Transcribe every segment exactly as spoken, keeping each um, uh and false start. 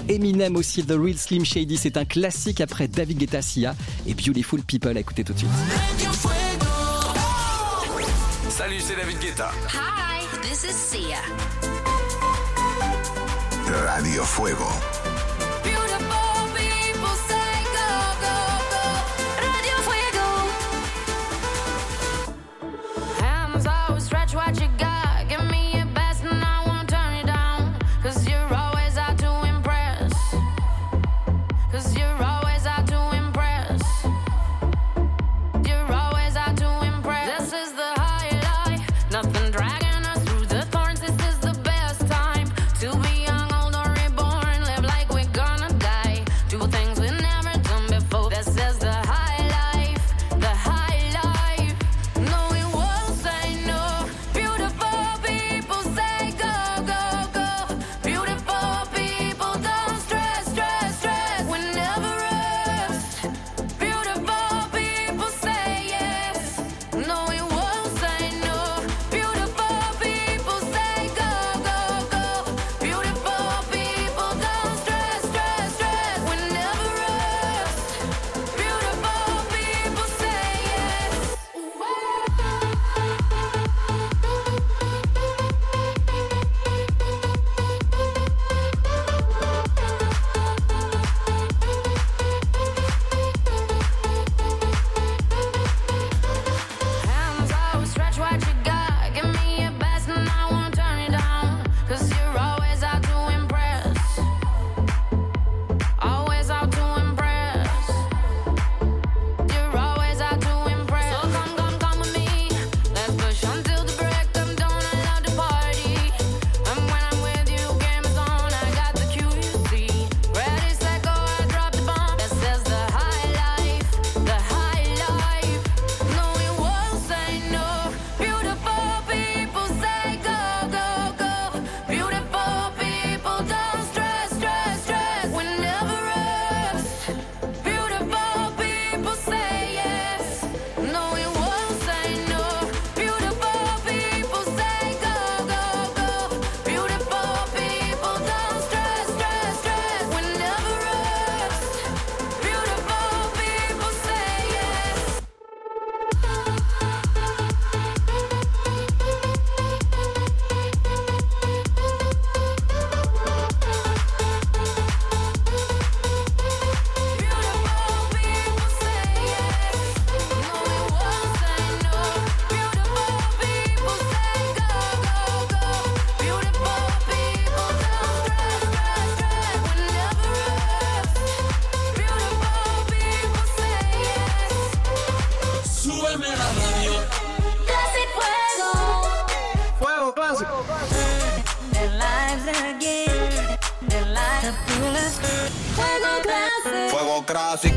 Eminem aussi, The Real Slim Shady, c'est un classique après David Guetta, Sia et Beautiful People. Écoutez tout de suite. Salut, c'est David Guetta. Hi, this is Sia. Radio Fuego. What you got, give me your best and I won't turn it down. Cause you're always out to impress. Cause you're always out to impress. You're always out to impress. This is the highlight, nothing dragging us through the thorns. This is the best time to be young, old or reborn. Live like we're gonna die. Do things we've never done before. This is the high life, the high life. No, we won't say no. Beautiful people say go, go, go. Beautiful people don't stress, stress, stress. We never rest. Beautiful people say yes. No, we won't say no. Beautiful people say go, go, go. Beautiful people don't stress, stress, stress. We never rest. Beautiful people say yes. Hands out, stretch what you got. Give me your best and I won't turn it down. Cause you're always out to impress. Always out to impress. You're always out to impress. So come, come, come with me. Let's push until the break of dawn. I love to party. And when I'm with you, game is on. I got the Q, you see. Ready, set, go, I drop the bomb. This is the high life, the high life. No, we won't say no. Beautiful people say go, go, go. Beautiful people don't stress, stress, stress. We never rest. Beautiful people say yes. No, we won't say no. Beautiful people say go, go, go. Beautiful people don't stress, stress, stress. We never rest. Beautiful people say yes. Beautiful people say yes. No, we won't say no. Beautiful people say go, go, go. Beautiful people don't stress, stress, stress. We never rest. Beautiful people say yes. Súbeme la radio. Classic Fuego. Fuego clásico. Their lives again. Their lives are full of Fuego Classic. Fuego Classic.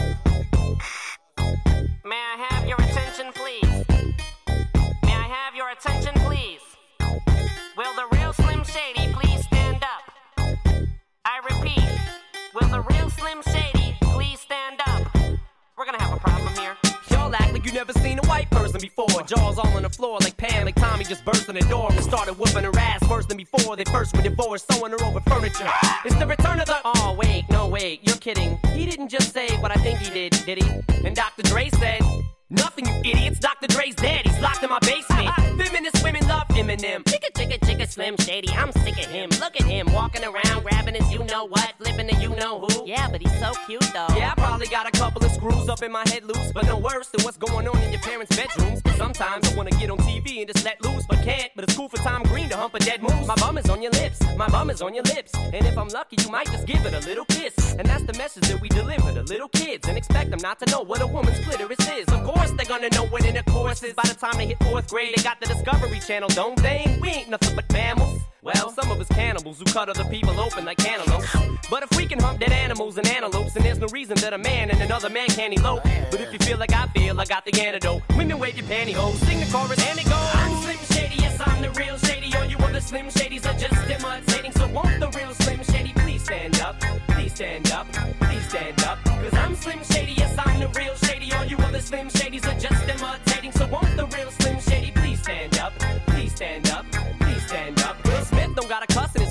May I have your attention, please? May I have your attention, please? Will the real Slim Shady please stand up? I repeat, will the real Slim Shady please stand up? We're gonna have a problem here. Y'all act like you never seen a white person before. Jaws all on the floor like Pam, like Tommy just burst in the door and started whooping her ass worse than before. They first were divorced, sewing her over furniture. It's the return of the... Oh, wait, no, wait, you're kidding. He didn't just say what I think he did, did he? And Doctor Dre said... Nothing, you idiots. Doctor Dre's dead. He's locked in my basement. Feminist women love Eminem. Chicka, chicka, chicka, Slim Shady. I'm sick of him. Look at him walking around, grabbing his you-know-what, flipping the you-know-who. Yeah, but he's so cute, though. Yeah, I probably got a couple of screws up in my head loose, but no worse than what's going on in your parents' bedrooms. Sometimes I wanna get on T V and just let loose, but can't. But it's cool for Tom Green to hump a dead moose. My bum is on your lips. My bum is on your lips. And if I'm lucky, you might just give it a little kiss. And that's the message that we deliver to little kids, and expect them not to know what a woman's clitoris is. Of course, they're gonna know what in the course is. By the time they hit fourth grade, they got the Discovery Channel, don't they? We ain't nothing but mammals. Well, some of us cannibals who cut other people open like cantaloupes. But if we can hump dead animals and antelopes, then there's no reason that a man and another man can't elope. But if you feel like I feel, I got the antidote. Women wave your pantyhose, sing the chorus, and it goes. I'm Slim Shady, yes, I'm the real Shady. All you other Slim Shadys are just imitating. So won't the real Slim Shady please stand up? Please stand up, please stand up. Cause I'm Slim Shady, yes, I'm the real Shady. All you other Slim Shadys are just imitating. So won't the real Slim Shady please stand up? Please stand up, please stand up. Will Smith don't got a cuss in his raps to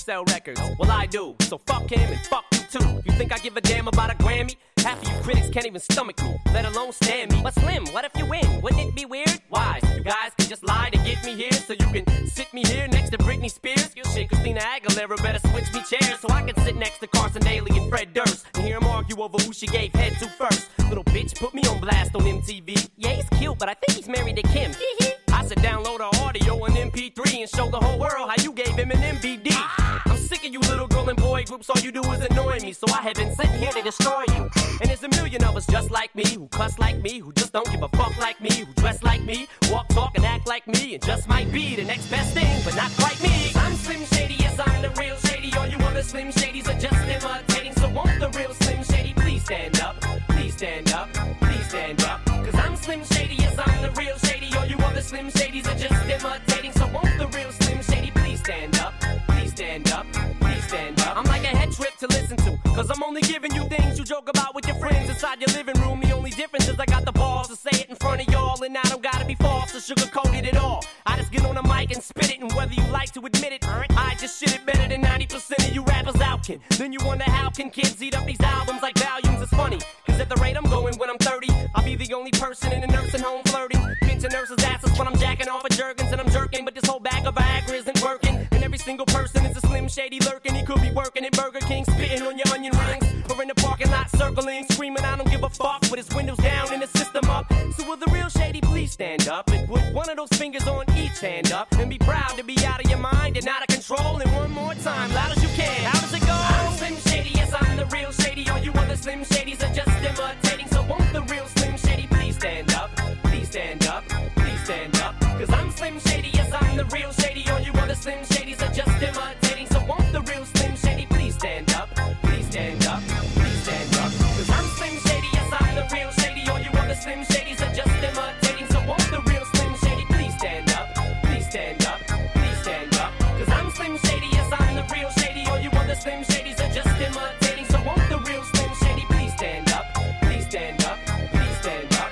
sell records. Well, I do. So fuck him and fuck you too. You think I give a damn about a Grammy? Half of you critics can't even stomach me, let alone stand me. But Slim, what if you win? Wouldn't it be weird? Why? You guys can just lie to get me here, so you can sit me here next to Britney Spears. You shit, Christina Aguilera better switch me chairs so I can sit next to Carson Daly and Fred Durst and hear them argue over who she gave head to first. Little bitch put me on blast on M T V. Yeah, he's cute, but I think he's married to Kim. I said download her audio on M P three and show the whole world how you gave him an M V D. I'm sick of you little girl and boy groups, all you do is annoy me, so I have been sitting here to destroy you. And there's a million of us just like me, who cuss like me, who just don't give a fuck like me, who dress like me, walk, talk, and act like me, and just might be the next best thing, but not quite me. I'm Slim Shady, yes, I'm the real Shady. All you other Slim Shadys are just imitating, so won't the real Slim Shady please stand up, please stand up, please stand up. Cause I'm Slim Shady, yes, I'm the real Shady. All you other Slim Shadys are just imitating, so won't the real Slim Shady please stand up, please stand up, please stand up. I'm like a head trip to listen to, cause I'm only giving you things you joke about with your friends inside your living room. The only difference is I got the balls to say it in front of y'all, and I don't gotta be false or sugarcoated at all. I just get on the mic and spit it, and whether you like to admit it, I just shit it better than ninety percent of you rappers out can. Then you wonder how can kids eat up these albums like volumes. It's funny, cause at the rate I'm going when I'm thirty, I'll be the only person in a nursing home flirting, pinching nurses' asses when I'm jacking off of Jergens and I'm jerking, but this whole bag of Viagra isn't working, and every single person is a Slim Shady lurking. He could be working at Burger King, spitting on your onion rings, or in the parking lot circling, screaming I don't give a fuck, with his windows down and his system up. So will the real Shady please stand up and put one of those fingers on each hand up and be proud to be out of your mind and out of control? And one more time, loud as you can, how does it go? I'm Slim Shady, yes, I'm the real Shady. All you other Slim Shadys are just imitating, so won't the real Slim Shady please stand up, please stand up, please stand up. Cause I'm Slim Shady, yes, I'm the real Shady. All you other Slim Shadys are just imitating, so won't the real Slim Shady please stand up, please stand up, please stand up. Cause I'm Slim Shady, yes, I'm the real Shady. All you other Slim Shadys are just imitating, so won't the real Slim Shady please stand up, please stand up, please stand up. Cause I'm Slim Shady, yes, I'm the real Shady. All you other Slim Shadys are just imitating, so won't the real Slim Shady please stand up, please stand up, please stand up.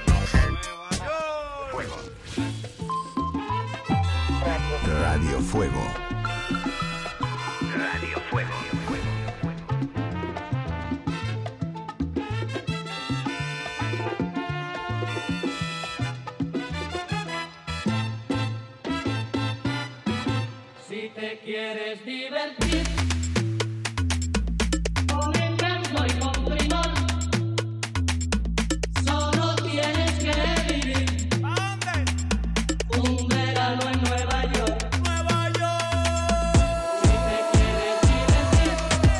Radio Fuego. Radio Fuego. Si te quieres divertir con encanto y con primor, solo tienes que vivir un verano en Nueva York. Nueva York. Si te quieres divertir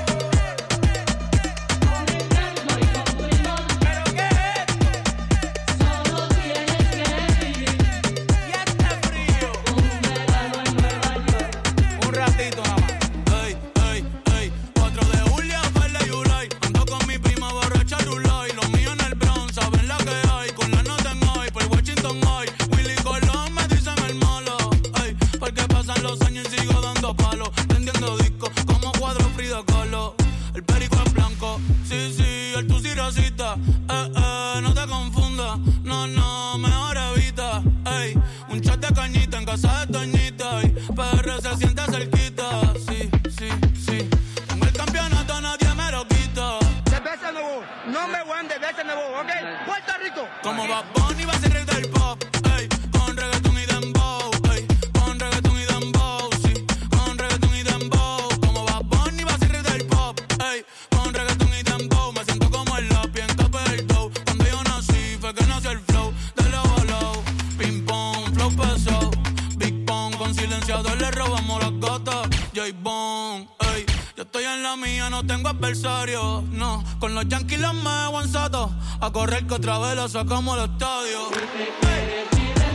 con encanto y con primor, ¿pero qué es? Solo tienes que vivir y este frío un verano en Nueva York. Un ratito nada más. Ey, ey, ey. cuatro de julio, Verde y Ulay. Ando con mi prima borracha Rulay. Los míos en el Bronx, saben la que hay. Con la nota en hoy, por Washington hoy. Willy Colón me dicen el malo. Ey, porque pasan los años y sigo dando palos. Prendiendo discos como cuadro Frida Kahlo. El perico es blanco, sí, sí, el tusi rosita. Eh, eh, no te confundas. No, no, mejor evita. Ey, un chat de cañita en casa de Toñita. Ey, P R se siente cerquita. Sí, sí, sí. Tengo el campeonato, nadie me lo quita. Cerveza nuevo, number one de cerveza nuevo, ¿ok? Puerto Rico. Como Bad Bunny va a ser rey del pop. Ey, con reggaeton y dembow. Ey, con reggaeton y dembow. Sí, con reggaeton y dembow. Como Bad Bunny va a ser rey del pop. Ey, con reggaeton y dembow. Me siento como el lápiz en tope del dough. Cuando yo nací fue que nació el flow de low a low. Ping pong, flow pesado. Big Pong con silenciador le robamos las gatas. J-Bone, ey, yo estoy en la mía, no tengo adversario. No, con los Yankees los me aguanzato. A correr que otra vez lo sacamos al estadio. Ey.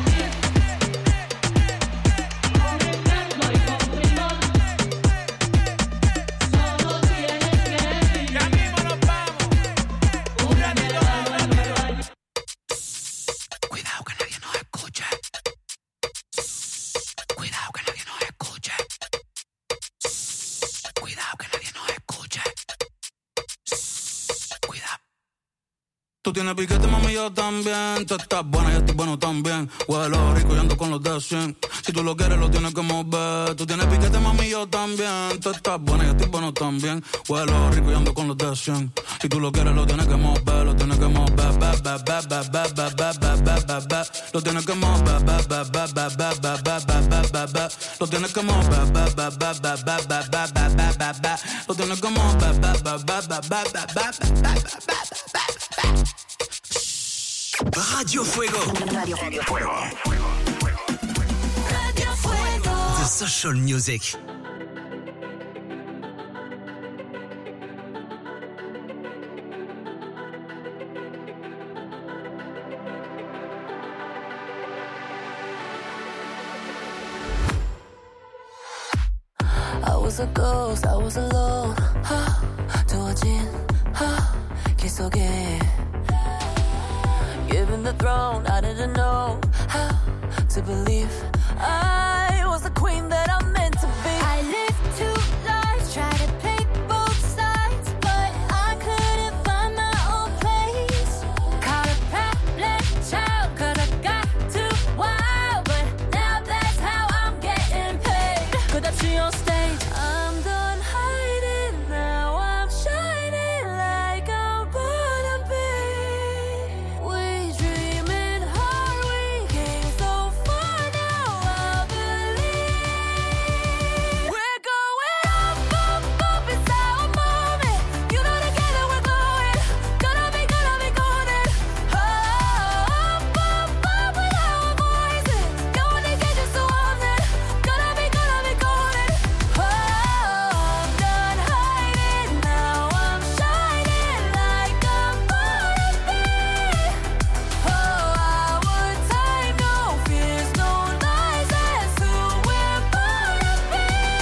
Cuidado que nadie nos escuche. Cuidado que nadie nos escuche. Cuidado que nadie nos escuche. Cuidado. Tú tienes piquete, mami, yo también. Tú estás buena, yo estoy bueno también. Huelo rico y ando con los de cien. Si tú lo quieres, lo tienes que mover. Tú tienes piquete, mami, yo también. Tú estás buena y yo estoy bueno también. Huelo rico y ando con los de cien. Si tú lo quieres, lo tienes que mover. Lo tienes que mover, ba, ba, ba, ba, ba, ba, ba, ba, ba, ba, ba. Lo tienes que mover, ba, ba, ba, ba, ba, ba, ba, ba, ba, ba, ba. Lo tienes que mover, ba, ba, ba, ba, ba, ba, ba, ba, ba, ba, ba. Lo tienes que mover, ba, ba, ba, ba, ba, ba, ba, ba, ba, ba. Radio Fuego. Radio Fuego. Radio Fuego. The social music. I was a ghost, I was alone. 두어진 길 속에 given the throne, I didn't know how to believe I was the queen that I'm meant to be. I lived two lives, tried to play both sides, but I couldn't find my own place. Caught a problem child, cause I got too wild, but now that's how I'm getting paid. 끝없이 on stage, I'm done hiding, now I'm shining like I'm born to be. We dreaming hard, we came so far, now I believe. We're going up, up, up, it's our moment. You know together we're glowing. Gonna be, gonna be golden. Up, up, up with our voices. Going to get you so often. Gonna be, gonna be golden. Oh, I'm done hiding, now I'm shining like I'm born to be. Oh, our time, no fears, no lies, that's who we're born to be.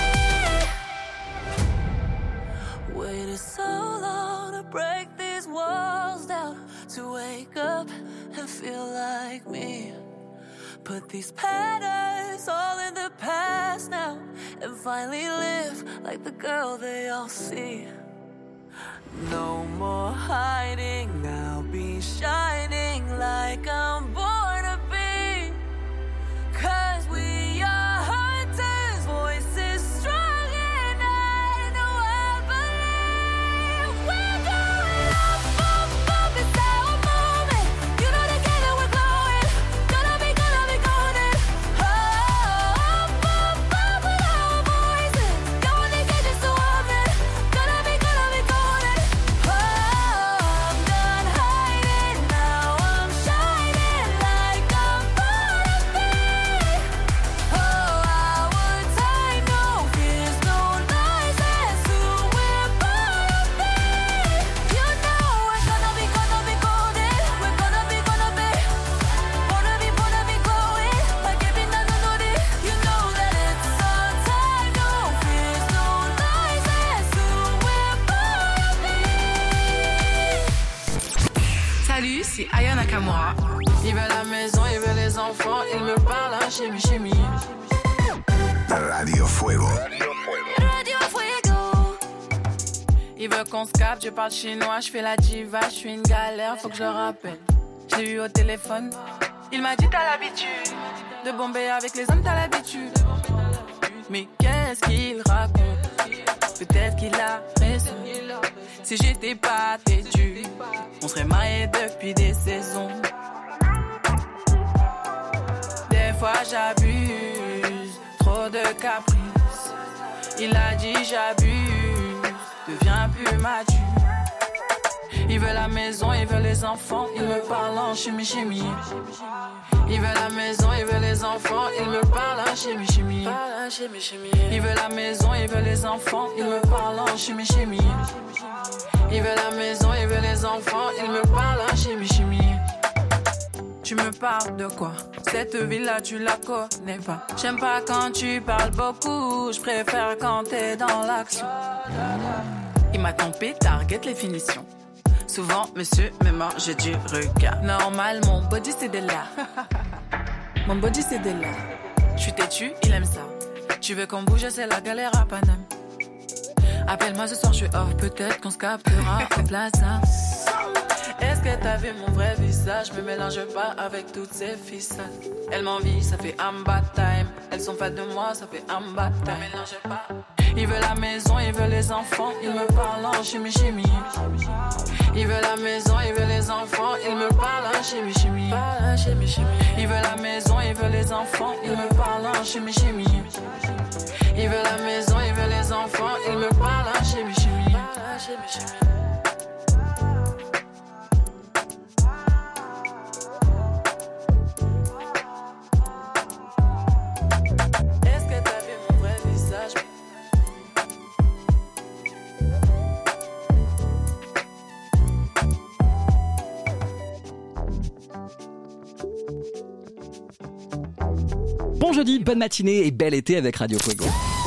Waited so long to break these walls down, to wake up and feel like me. Put these patterns all in the past now, and finally live like the girl they all see. No more hiding, I'll be shining like I'm born to be. Cause we are hunters, voices strong, and I know I believe. We're going up, up, up, it's our moment. You know together we're glowing. Gonna be, gonna be golden. Oh, up, up, up with our voices. Going to get you so often. Gonna be, gonna be golden. Oh, I'm done hiding, now I'm shining like I'm born to be. Oh, our time, no fears, no lies, that's who we're born to be. You know we're gonna be, gonna be golden. We're gonna be, gonna be, wanna be, wanna be glowing like every night on it. You know that it's our time, no fears, no lies, that's who we're born to be. Salut, c'est Aya Nakamura. Il veut la maison, il veut les enfants, il me parle en chimie, chimie. Radio Fuego. Radio Fuego. Il veut qu'on se capte, je parle chinois, je fais la diva, je suis une galère, faut que je le rappelle. Je l'ai eu au téléphone, il m'a dit t'as l'habitude de bomber avec les hommes, t'as l'habitude. Mais qu'est-ce qu'il raconte? Peut-être qu'il a raison. Si j'étais pas têtu, on serait mariés depuis des saisons. Des fois j'abuse, trop de caprices. Il a dit j'abuse, deviens plus mature. Il veut la maison, il veut les enfants, il me parle en chimie chimie. Il veut la maison, il veut les enfants, il me parle en chimie chimie. Il veut la maison, il veut les enfants, il me parle en chimie chimie. Il veut la maison, il veut les enfants, il me parle en chimie chimie. Tu me parles de quoi? Cette ville-là, tu la connais pas. J'aime pas quand tu parles beaucoup, je préfère quand t'es dans l'action. Il m'a trompé, target les finitions. Souvent, monsieur me mange du regard. Normal, mon body c'est de là. Mon body c'est de là. Je suis têtu, il aime ça. Tu veux qu'on bouge, c'est la galère à Paname. Appelle-moi ce soir, je suis off, peut-être qu'on se captera en plaza. Est-ce que t'as vu mon vrai visage? Me mélange pas avec toutes ces ficelles. Elle m'envie, ça fait un bad time. Elles sont faites de moi, ça fait un bat. Ne mélangez pas. Il veut la maison, il veut les enfants. Il me parle en chimie, chimie. Il veut la maison, il veut les enfants. Il me parle en chimie, chimie. Il veut la maison, il veut les enfants. Il me parle en chimie, chimie. Il veut la maison, il veut les enfants. Il me parle en chimie, chimie. Est-ce que t'as vu mon vrai visage? Bon jeudi, bonne matinée et bel été avec Radio Fuego.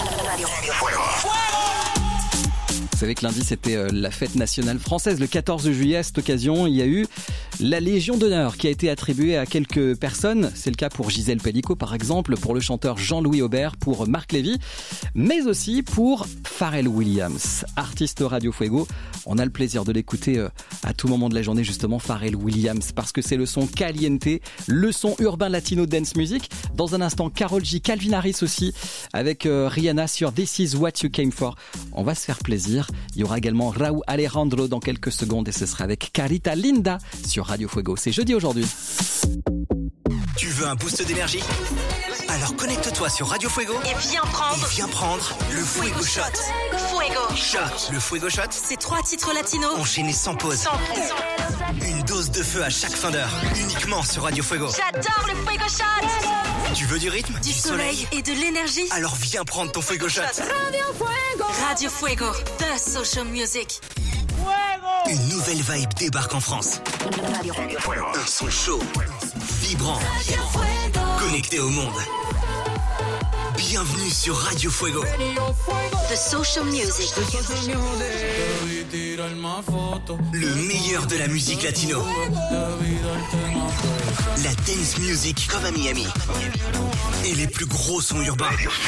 Vous savez que lundi c'était euh, la fête nationale française, le quatorze juillet. À cette occasion, il y a eu la Légion d'honneur qui a été attribuée à quelques personnes. C'est le cas pour Gisèle Pellico par exemple, pour le chanteur Jean-Louis Aubert, pour Marc Lévy, mais aussi pour Pharrell Williams, artiste Radio Fuego. On a le plaisir de l'écouter euh, à tout moment de la journée justement, Pharrell Williams, parce que c'est le son caliente, le son urbain latino dance music. Dans un instant, Karol G, Calvin Harris aussi, avec euh, Rihanna sur This Is What You Came For. On va se faire plaisir. Il y aura également Raúl Alejandro dans quelques secondes et ce sera avec Carita Linda sur Radio Fuego. C'est jeudi aujourd'hui. Tu veux un boost d'énergie? Alors connecte-toi sur Radio Fuego Et viens prendre et viens prendre le Fuego Shot. Fuego. Shot. Le Fuego Shot, C'est trois titres latinos. enchaîné sans pause. Sans pause. Une dose de feu à chaque fin d'heure, uniquement sur Radio Fuego. J'adore le Fuego Shot. Tu veux du rythme, Du soleil et de l'énergie. Alors viens prendre ton Fuego Shot. Radio Fuego, the social music. Une nouvelle vibe débarque en France. Un son chaud, vibrant, connecté au monde. Bienvenue sur Radio Fuego. The social music. Le meilleur de la musique latino. La dance music comme à Miami. Et les plus gros sons urbains.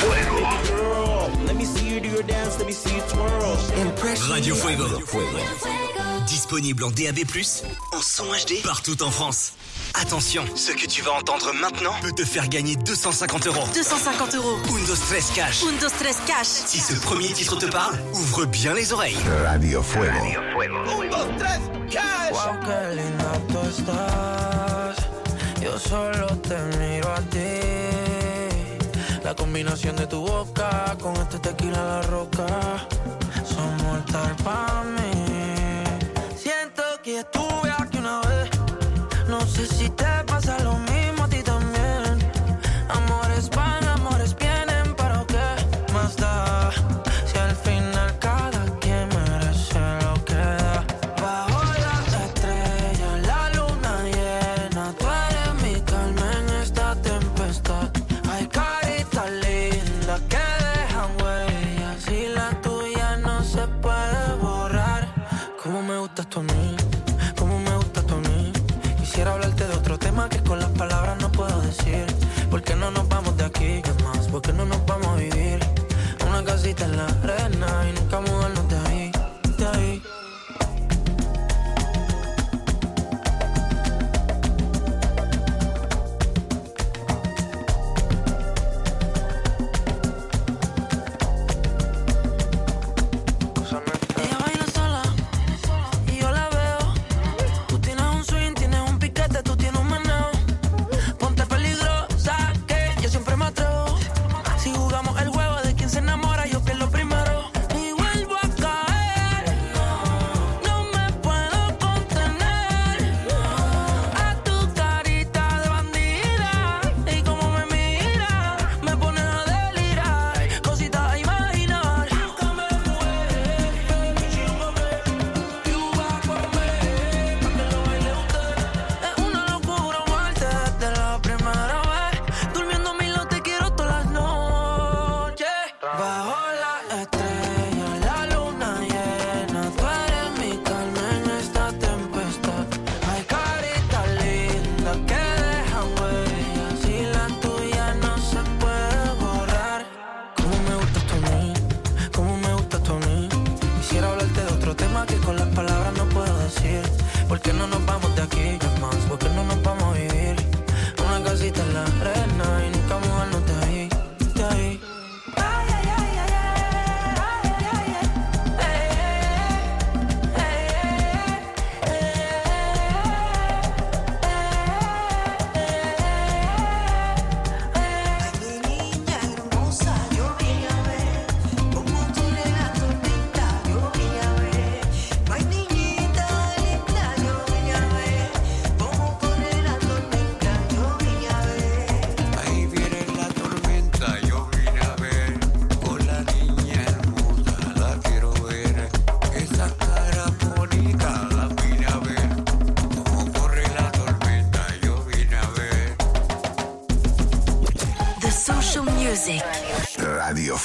Radio Fuego. Disponible en D A B plus, en son H D, partout en France. Attention, ce que tu vas entendre maintenant peut te faire gagner deux cent cinquante euros. deux cent cinquante euros. Un, dos, tres, cash. Un, dos, tres, cash. Si ce premier titre te parle, ouvre bien les oreilles. Radio Fuego. Un, dos, tres, cash. Wow, qué linda tú estás. Yo solo te miro a ti. La combinación de tu boca con este tequila la roca son mortal para mí. Siento que estuve aquí una vez. No sé si te pasa lo mismo a ti también. Amores van, amores vienen, pero ¿qué más da? Si al final cada quien merece lo que da. Bajo las estrellas, la luna llena, tú eres mi calma en esta tempestad. Hay caritas lindas que dejan huellas y la tuya no se puede borrar. Cómo me gustas tú a mí, cómo me gustas tú a mí. Quisiera hablarte de otro tema que con las palabras no puedo decir. ¿Por qué no nos vamos de aquí? ¿Qué más? ¿Por qué no nos vamos a vivir? Una casita en la arena y nunca mudarnos de ahí, de ahí. Ella baila sola y yo la veo. Tú tienes un swing, tienes un piquete, tú tienes un meneo. Ponte peligrosa que yo siempre me atrevo. Si jugamos el juego de quien se enamora, yo pierdo primero.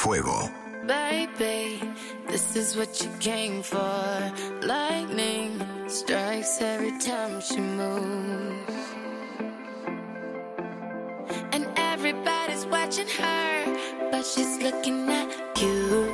Fuego. Baby, this is what you came for. Lightning strikes every time she moves. And everybody's watching her, but she's looking at you.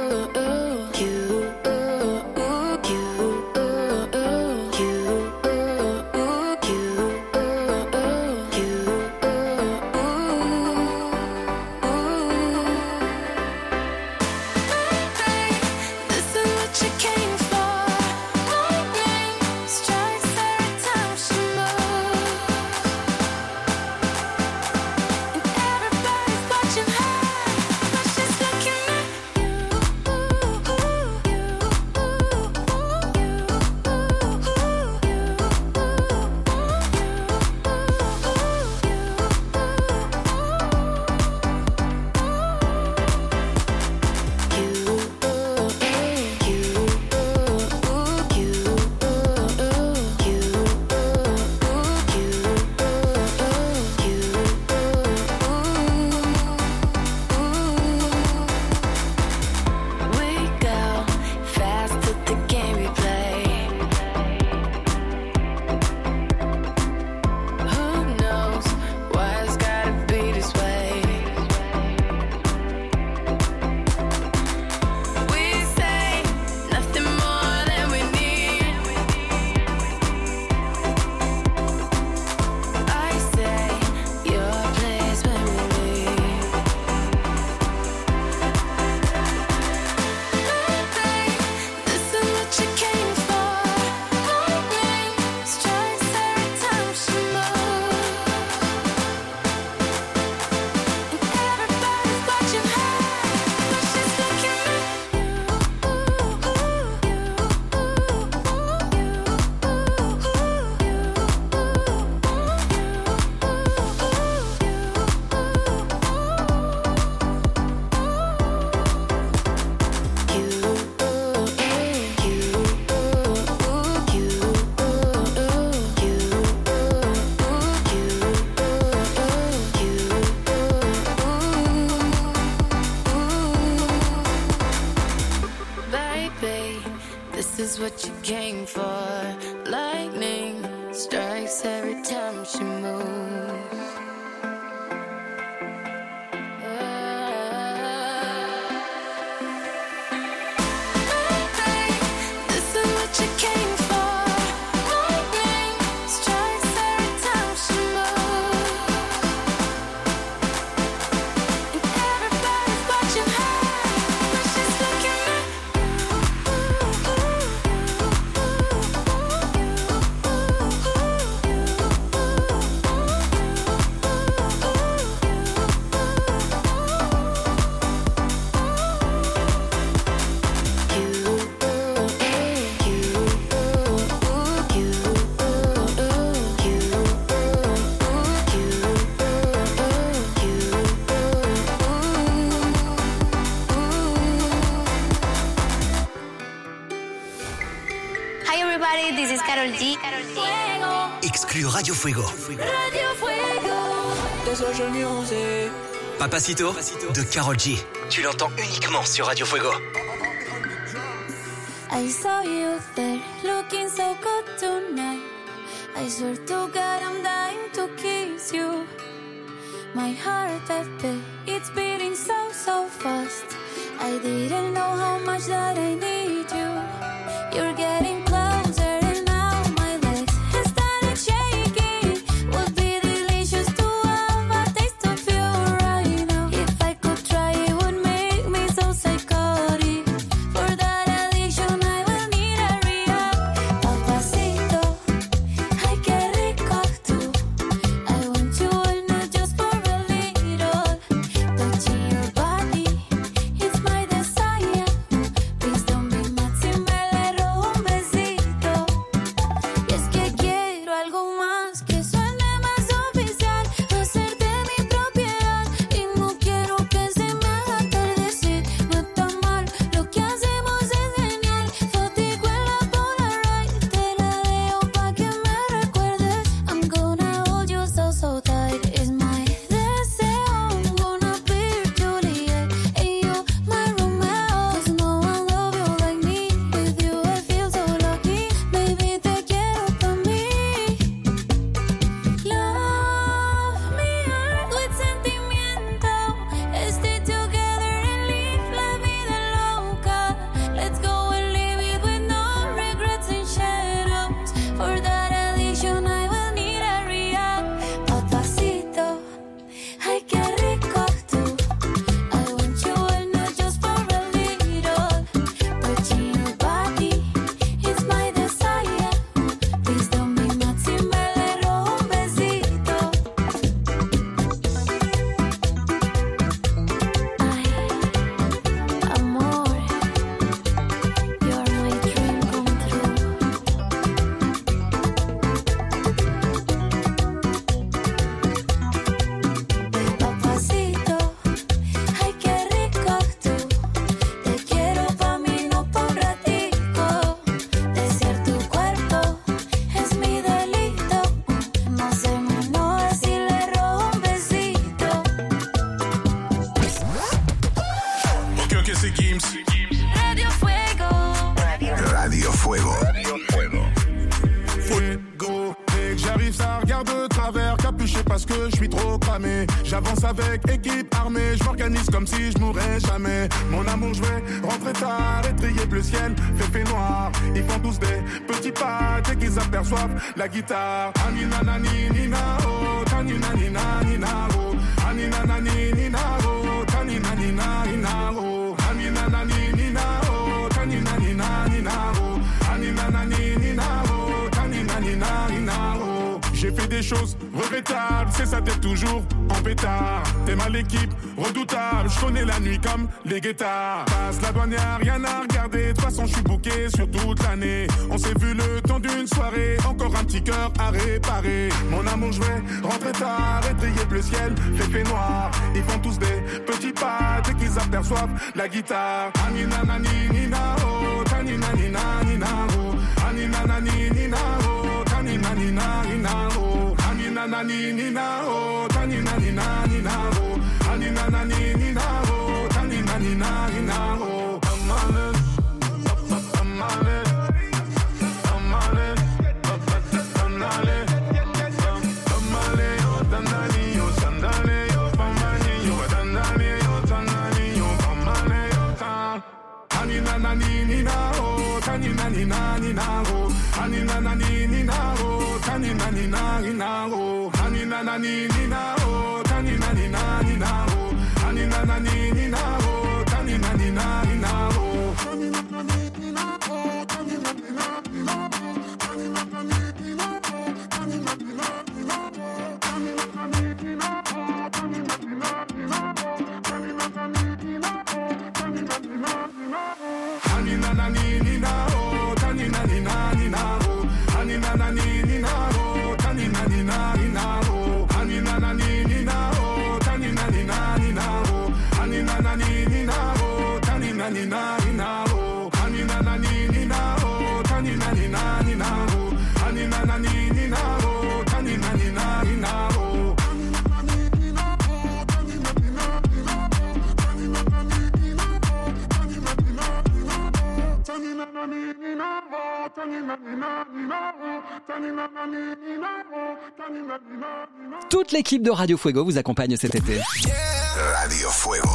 This is what you came for. Lightning strikes every time she moves. This is what you came for. Lightning strikes every time she moves. And everybody's watching her, but she's looking at Hi everybody, this is Karol G. Exclu Radio Fuego. Radio Fuego. The Social Music. Papacito, de Karol G. Tu l'entends uniquement sur Radio Fuego. I saw you there, looking so good tonight. I swear to God I'm dying to kiss you. My heart that beat, it's beating so, so fast. I didn't know how much that I need you. You're getting closer and now my legs have started shaking. Would be delicious to have a taste of you right now. If I could try, it would make me so psychotic. For that addiction I will need a rehab. Papacito, ay qué rico tú. I want you all not just for a little. Touching your body, it's my desire. Please don't be mad si me le robo un parce que je suis trop cramé. J'avance avec équipe armée, je m'organise comme si je mourrais jamais. Mon amour, je vais rentrer tard et trier le ciel, fait fait noir. Ils font tous des petits pas dès qu'ils aperçoivent la guitare. Anina nani nina oh, tanina nina nina oh, anina nani nina oh, tanina nina nina oh, anina nani nina oh, tanina nina nina oh, anina nani nina oh, tanina nina nina oh. J'ai fait des choses regrettables, c'est ça t'es toujours en pétard. T'es mal l'équipe, redoutable, je connais la nuit comme les guettards. Passe la douane, y'a rien à regarder, de toute façon je suis booké sur toute l'année. On s'est vu le temps d'une soirée, encore un petit cœur à réparer. Mon amour, je vais rentrer tard et trier le ciel, fait fait noir. Ils font tous des petits pas dès qu'ils aperçoivent la guitare. Anina nani nina oh, tanina nina nina oh, anina nani nina oh, tanina nina nina oh, anina nani nina oh, tanina nina nina oh, anina nani nina oh, tanina nina nina oh. Amale, amale, amale, amale, amale, yo dandali yo sandale yo pamani yo dandali yo dandali yo pamale yo tan. Anina nani nina oh, tanina nina nina oh, anina nani nina oh, tanina nina nina oh, anina nani nina oh, tanina nina nina oh, anina nani nina oh, tanina nina nina oh, tanina nani nina oh, tanina nina nina oh, tanina nani nina oh, tanina nina nina oh, tanina nani nina oh, tanina nina nina oh, tanina nani nina oh, tanina nina nina oh, anina nani nina oh, tanina nina nina oh, anina nani nina oh, tanina nina nina oh, anina nani nina oh, tanina nina nina oh, anina nani nina oh, tanina nina nina oh, anina nani nina oh, tanina nina nina oh, anina nani nina oh, tanina nina nina oh, anina nani nina oh, tanina nina nina oh, tanina nani nina oh, tanina nina nina oh, tanina nani nina oh, tanina nina nina oh, tanina nani nina oh, tanina nina nina. Toute l'équipe de Radio Fuego vous accompagne cet été. Radio Fuego.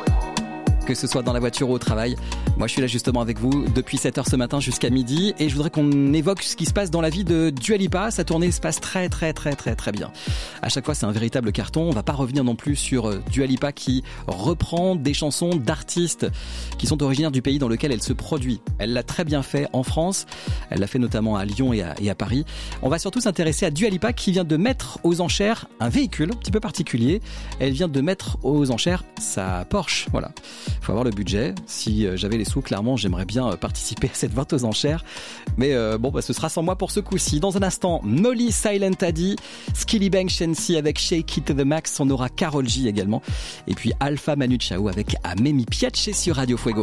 Que ce soit dans la voiture ou au travail. Moi, je suis là justement avec vous depuis sept heures ce matin jusqu'à midi et je voudrais qu'on évoque ce qui se passe dans la vie de Dua Lipa. Sa tournée se passe très très très très très bien. À chaque fois, c'est un véritable carton. On va pas revenir non plus sur Dua Lipa qui reprend des chansons d'artistes qui sont originaires du pays dans lequel elle se produit. Elle l'a très bien fait en France. Elle l'a fait notamment à Lyon et à, et à Paris. On va surtout s'intéresser à Dua Lipa qui vient de mettre aux enchères un véhicule un petit peu particulier. Elle vient de mettre aux enchères sa Porsche. Voilà. Faut avoir le budget. Si j'avais les sous, clairement, j'aimerais bien participer à cette vente aux enchères. Mais euh, bon, bah, ce sera sans moi pour ce coup-ci. Dans un instant, Molly Silent Addy, Skillibeng Shensi avec Shake It to the Max. On aura Karol G également. Et puis Alpha Manu Chao avec Amemi Piace sur Radio Fuego.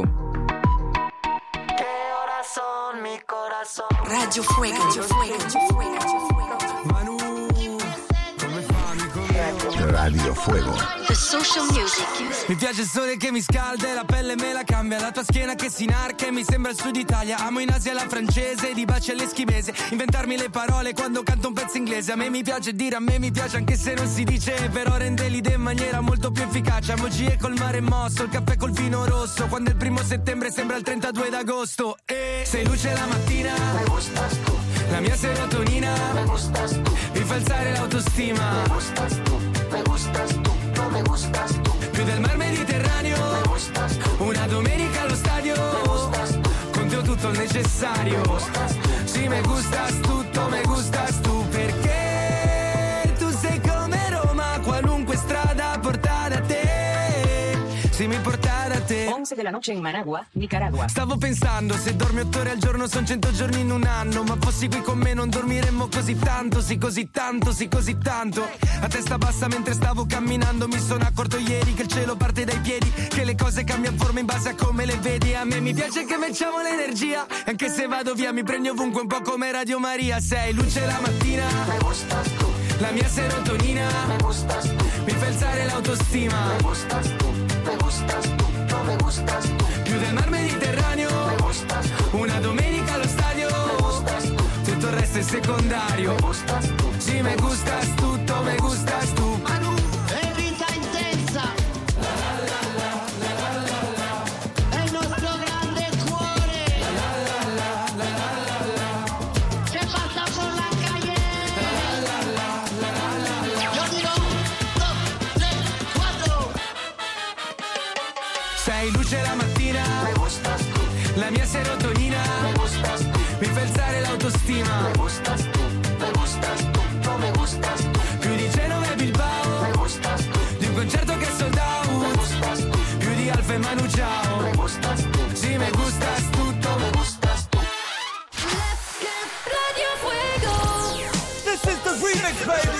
Radio Fuego. Radio Fuego. Radio Fuego. The Social Music. Mi piace il sole che mi scalda e la pelle me la cambia. La tua schiena che si inarca e mi sembra il sud Italia. Amo in Asia la francese, di baci all'eschimese. Inventarmi le parole quando canto un pezzo inglese. A me mi piace dire, a me mi piace anche se non si dice. Però rende l'idea in maniera molto più efficace. Emoji col mare mosso, il caffè col vino rosso. Quando è il primo settembre sembra il trentadue d'agosto. E sei luce la mattina, me gustas tu. La mia serotonina, me gustas tu. Mi fa alzare l'autostima, me gustas tu. Me gustas tu, no me gustas tu. Più del mar Mediterraneo, me gustas tu. Una domenica allo stadio, me gustas tu. Con te ho tutto il necessario, me gustas tu. Sì, me gustas tutto, me gustas tu. Perché tu sei come Roma, qualunque strada porta da te. Sì, mi porta da te. once della noche in Managua, Nicaragua. Stavo pensando, se dormi otto ore al giorno son cento giorni in un anno. Ma fossi qui con me non dormiremmo così tanto. Sì, così tanto, sì, così tanto. A testa bassa mentre stavo camminando. Mi sono accorto ieri che il cielo parte dai piedi. Che le cose cambiano forma in base a come le vedi. A me mi piace che facciamo l'energia. Anche se vado via mi prendi ovunque un po' come Radio Maria. Sei luce la mattina, me gustas tu. La mia serotonina, me gustas tu. Mi fa alzare l'autostima, me gustas tu. Me gustas tu, no me gustas tu. Più del mar Mediterraneo, me gustas tu. Una domenica allo stadio, me gustas tu. Tutto il resto è secondario, me gustas tu. Sì, me gustas tutto, tutto me gustas tú. Rita intensa. È il nostro grande cuore. Se passa por la calle. Yo digo dos, tres, cuatro. Sei luce la mattina, me gustas tú. La mia serotonina, me gustas tú. Mi fa alzare l'autostima, me gustas tú, me gustas tú, no me gustas tú. Più di Genova e Bilbao, me gustas tú. Di un concerto che è sold out, me gustas tú. Più di Alfa e Manu Chao, me gustas tú. Sì, me gustas tutto, me gustas tú. Radio Fuego. This is the remix, baby.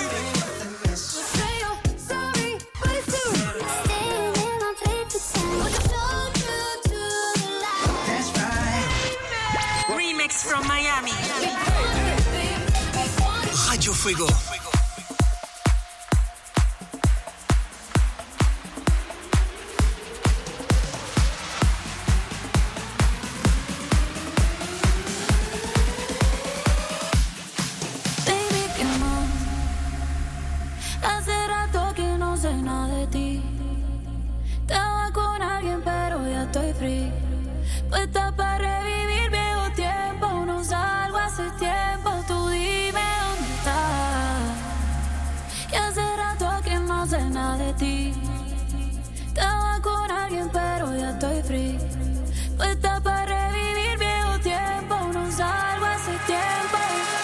Remix from Miami. Radio Fuego. Baby, que no. Hace rato que no sé nada de ti. Estaba con alguien, pero ya estoy free. Puesta para revivir viejo tiempo. No salgo hace tiempo. Tú dime dónde estás. Y hace rato que no sé nada de ti. Estaba con alguien, pero ya estoy free. Puesta para revivir viejo tiempo. No salgo hace tiempo.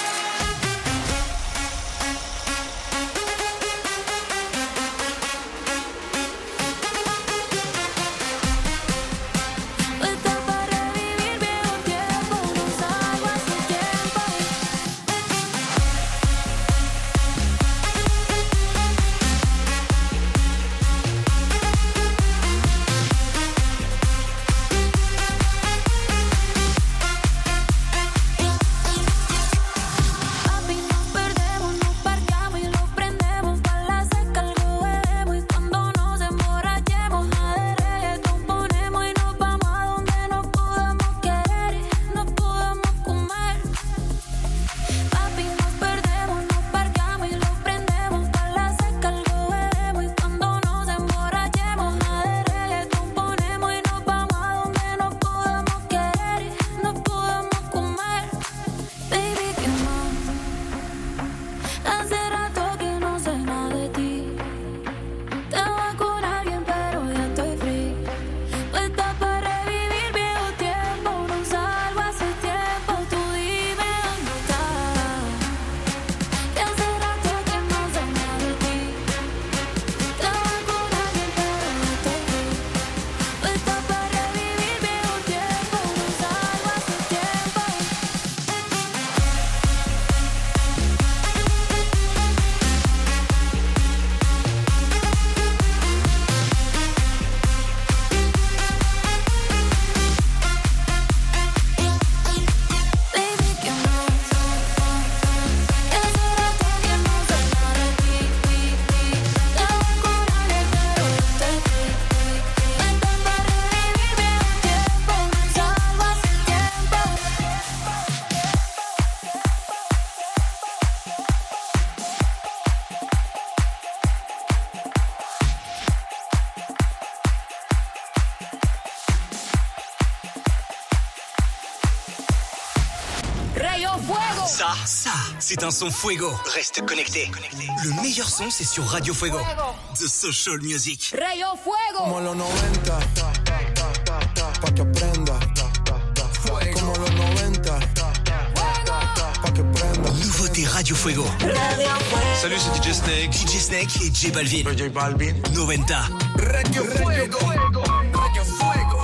Ça, ça, c'est un son Fuego. Reste connecté. Le meilleur son, c'est sur Radio Fuego. The Social Music. Radio Fuego. Como los noventa, pa' que prenda. Como los noventa, pa' que prenda. Nouveauté Radio Fuego. Salut, c'est D J Snake. D J Snake et J Balvin. J Balvin. Noventa. Radio Fuego. Radio Fuego.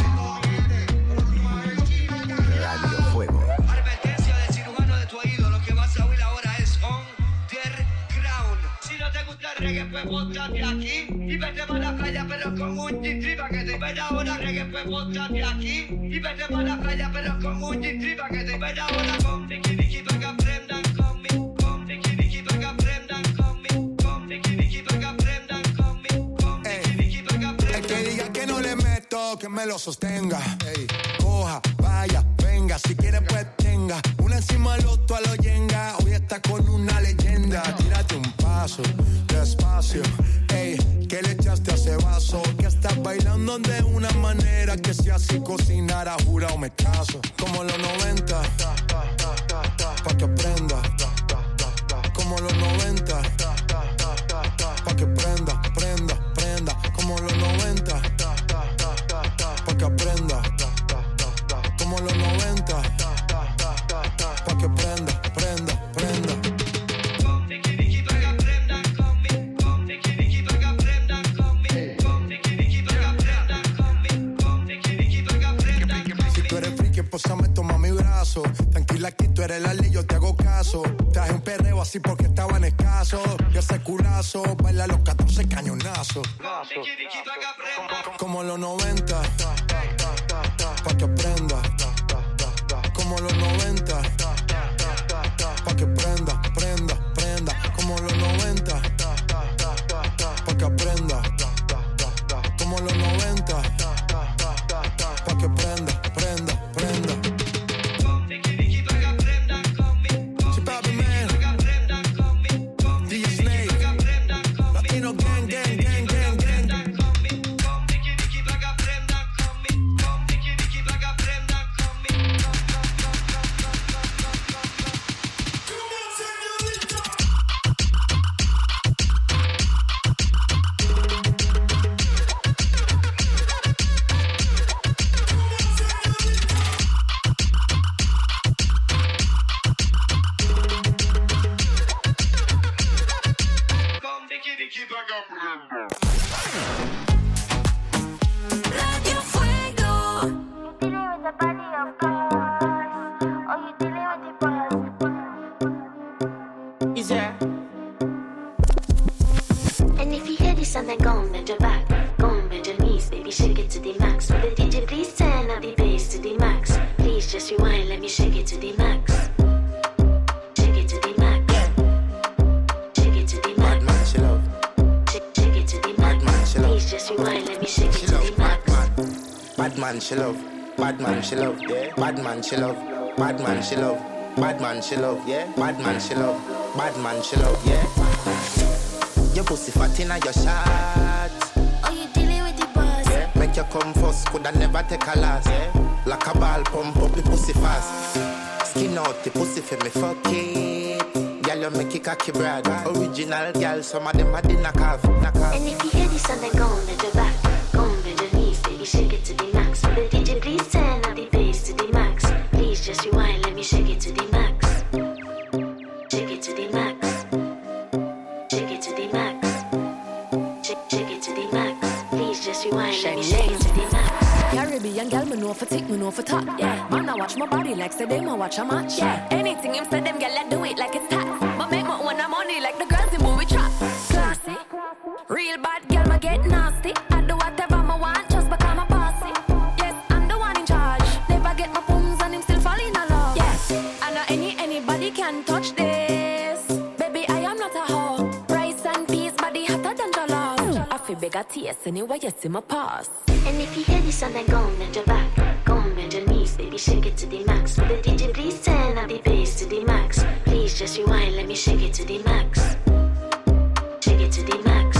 Radio Fuego. Advertencia del cirujano de tu oído. Lo que vas a oír ahora es underground. Si no te gusta el reggae, pues bótate aquí y vete para la playa, pero con un G-Trip pa' que te vaya ahora. Reggae, pues bótate aquí y vete para la playa, pero con un G-Trip pa' que te vaya ahora. Con Ricky Ricky pa' que aprendan conmigo. Con Ricky Ricky pa' que aprendan conmigo. Con Ricky Ricky pa' que aprendan conmigo. Con Ricky Ricky pa' que aprendan. El que diga que no le meto, que me lo sostenga. Ey, coja, vaya, venga, si quiere pues tenga. Una encima del otro a lo yenga. Hoy está con una leyenda. Tírate un pa' caso, despacio. Ey, ¿qué le echaste a ese vaso? Que estás bailando de una manera que si así cocinara, jurado me caso. Como los noventa, pa' que prenda. Como los noventa, pa' que prenda, prenda, prenda. Como los noventa, pa' que aprenda. Como los noventa, pa' que prenda, prenda, prenda. Si tú eres friki, posame, toma mi brazo. Tranquila, aquí tú eres la ley, yo te hago caso. Traje un perreo así porque estaban escasos. Y ese culazo, baila los catorce cañonazos. Como los noventa, pa' que aprenda. Como los noventa, pa' que prenda, prenda, prenda. Como los noventa, pa' que aprenda. Como los noventa, pa' que prenda, prenda, prenda. Si papi man, D J Snake, Latino gang, gang, gang, gang, gang. Radio Fuego. Is there? And if you hear this song, then go and bend your back. Go and bend your knees, baby, shake it to the max. Will the D J please turn up the bass to the max? Please just rewind, let me shake it to the max. Shake it to the max. Shake it to the max. Bad man, she love. Shake, shake it to the max. Bad man, she love. Please just rewind, let me shake it She to love. the max. Bad man. Bad man, she love. Bad man, she love. Yeah. Bad man, she love. Bad man, she love. Bad man, she love. Yeah. Bad man, she love. Bad man, she love. Yeah. Your pussy fat inna your shot. Oh, you dealing with the boss? Yeah. Make you come first, coulda never take a last. Yeah. Like a ball, pump up the pussy fast. Skin out the pussy for me fuck it. Girl, you make it cocky brad. Original girl, some of them a the knock off, knock off. And if you hear this song, then go and bend your back. Go and bend your knees, baby, shake it to the max. Will the D J please turn up the bass to the max? Please just rewind, let me shake it to the max. Shake it to the max. Shake it to the max. Shake, shake it to the max. Please just rewind, let me shake it to the max. Caribbean girl, me know for tick, me know for top. Yeah, man, I watch my body like say them, I watch a match. Yeah, anything him say them, girl, I do it like it's tax. But make my own money like the girls in movie trap. Classy, real bad girl, me get nasty. I do whatever I want, just because I'm bossy. Yes, I'm the one in charge. Never get my pums and him still fall in love. Yes, I know any anybody can touch this. Baby, I am not a hoe. Rice and peas, body hotter than jollof. I feel bigger taste anyway, you see my pass. And if you hear this song, then go and bend your back. Go and bend your knees, baby, shake it to the max. Will the D J please turn up the bass to the max? Please just rewind, let me shake it to the max. Shake it to the max.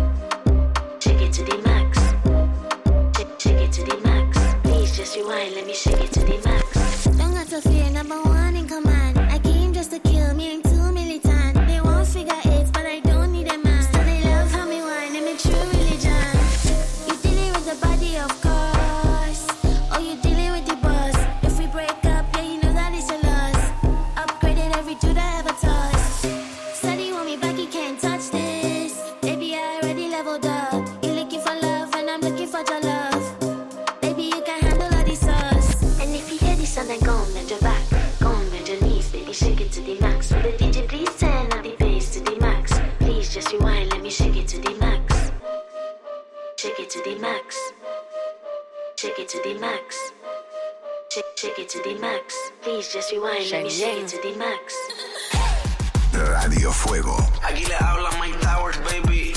Shake it to the max. Shake, shake it to the max. Please just rewind, let me shake it to the max. Don't got to fear, number one in command. I came just to kill me, I'm too militant. They won't figure eight, but I don't need a man. So they love how me whine, I'm a true religion. You dealing with the body, of course. Oh, you dealing with the boss. If we break up, yeah, you know that it's a loss. Upgraded every dude I ever touched. Said he want me back, he can't touch this. Baby, I already leveled up. You looking for love, and I'm looking for your love. Baby, you can handle all the sauce. And if you hear this song, then go and bend your back. Go and bend your knees, baby, shake it to the max. Will the D J please turn up the bass to the max? Please just rewind, let me shake it to the max. Shake it to the max. Shake it to the max. Shake, shake it to the max. Please just rewind, let me shake it to the max. Radio Fuego. Aquí le habla Mike Towers, baby.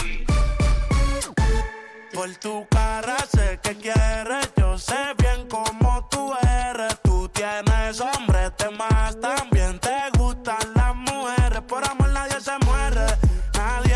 Por tu cara sé que quieres, yo sé bien cómo tú eres. Tú tienes hombres, temas también te gustan las mujeres. Por amor nadie se muere, nadie